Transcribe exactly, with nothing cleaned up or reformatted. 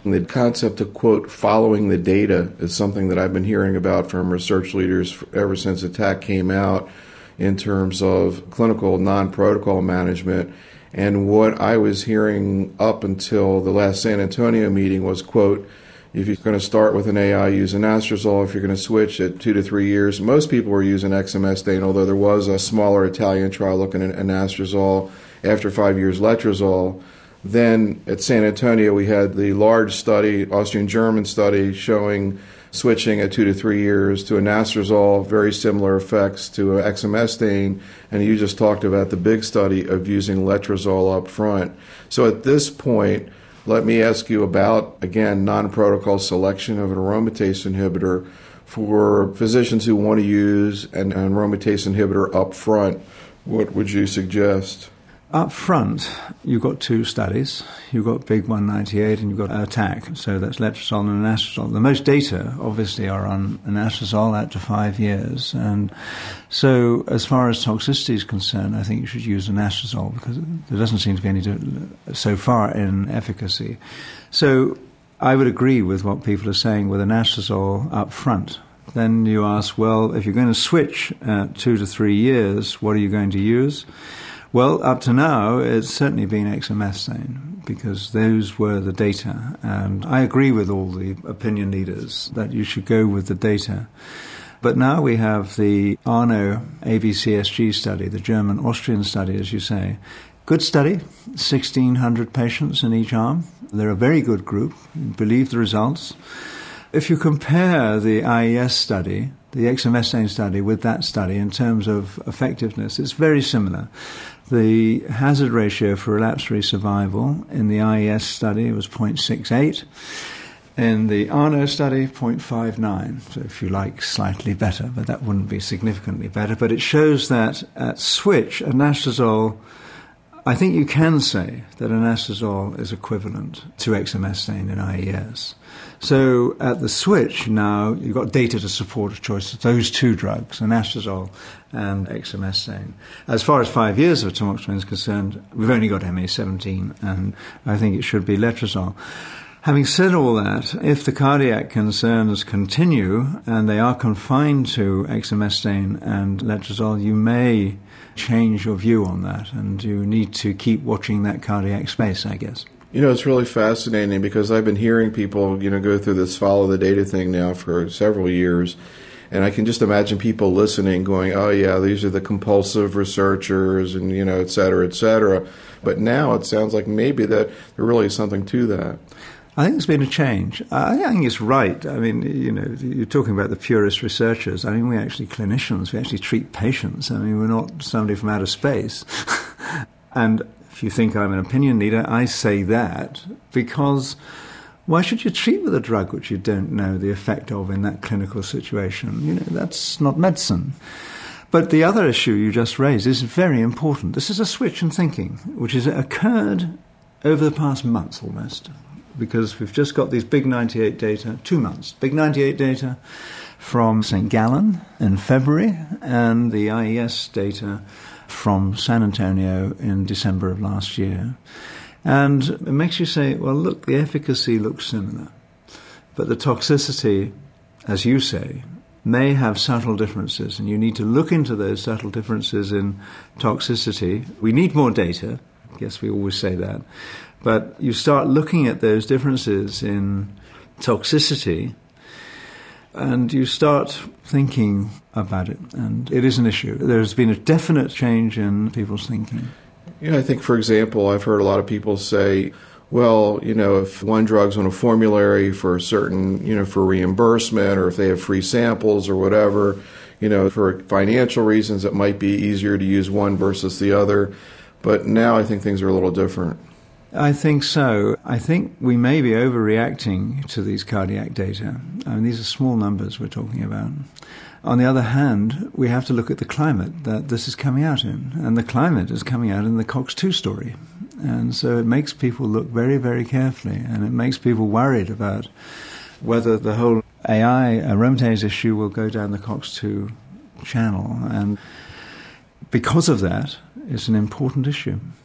The concept of, quote, following the data is something that I've been hearing about from research leaders ever since A T A C came out in terms of clinical non-protocol management. And what I was hearing up until the last San Antonio meeting was, quote, if you're going to start with an A I, use anastrozole. If you're going to switch at two to three years, most people were using exemestane, although there was a smaller Italian trial looking at anastrozole. After five years, letrozole. Then at San Antonio, we had the large study, Austrian-German study, showing switching at two to three years to anastrozole, very similar effects to exemestane. And you just talked about the big study of using letrozole up front. So at this point, let me ask you about, again, non-protocol selection of an aromatase inhibitor for physicians who want to use an, an aromatase inhibitor up front. What would you suggest? Up front, you've got two studies. You've got Big one ninety-eight and you've got A T A C. So that's letrozole and anastrozole. The most data, obviously, are on anastrozole out to five years. And so as far as toxicity is concerned, I think you should use anastrozole because there doesn't seem to be any so far in efficacy. So I would agree with what people are saying with anastrozole up front. Then you ask, well, if you're going to switch at two to three years, what are you going to use? Well, up to now, it's certainly been exemestane because those were the data. And I agree with all the opinion leaders that you should go with the data. But now we have the Arno A B C S G study, the German-Austrian study, as you say. Good study, sixteen hundred patients in each arm. They're a very good group. Believe the results. If you compare the I E S study, the exemestane study, with that study in terms of effectiveness, it's very similar. The hazard ratio for relapse-free survival in the I E S study was zero point six eight. In the Arno study, zero point five nine. So if you like, slightly better, but that wouldn't be significantly better. But it shows that at switch, anastrozole, I think you can say that anastrozole is equivalent to exemestane in I E S. So at the switch now, you've got data to support a choice of those two drugs, anastrozole and exemestane. As far as five years of tamoxifen is concerned, we've only got M A seventeen, and I think it should be letrozole. Having said all that, if the cardiac concerns continue and they are confined to exemestane and letrozole, you may change your view on that, and you need to keep watching that cardiac space, I guess. You know, it's really fascinating because I've been hearing people, you know, go through this follow the data thing now for several years, and I can just imagine people listening going, oh, yeah, these are the compulsive researchers and, you know, et cetera, et cetera. But now it sounds like maybe that there really is something to that. I think there's been a change. I think it's right. I mean, you know, you're talking about the purist researchers. I mean, we're actually clinicians. We actually treat patients. I mean, we're not somebody from outer space. And if you think I'm an opinion leader, I say that because why should you treat with a drug which you don't know the effect of in that clinical situation? You know, that's not medicine. But the other issue you just raised is very important. This is a switch in thinking, which has occurred over the past month almost, because we've just got these Big ninety-eight data, two months, Big ninety-eight data from Saint Gallen in February, and the I E S data from San Antonio in December of last year. And it makes you say, well, look, the efficacy looks similar, but the toxicity, as you say, may have subtle differences, and you need to look into those subtle differences in toxicity. We need more data. I guess we always say that. But you start looking at those differences in toxicity and you start thinking about it. And it is an issue. There's been a definite change in people's thinking. You know, I think, for example, I've heard a lot of people say, well, you know, if one drug's on a formulary for a certain, you know, for reimbursement, or if they have free samples or whatever, you know, for financial reasons, it might be easier to use one versus the other. But now I think things are a little different. I think so. I think we may be overreacting to these cardiac data. I mean, these are small numbers we're talking about. On the other hand, we have to look at the climate that this is coming out in. And the climate is coming out in the COX two story. And so it makes people look very, very carefully. And it makes people worried about whether the whole A I aromatase issue will go down the COX two channel. And because of that, it's an important issue.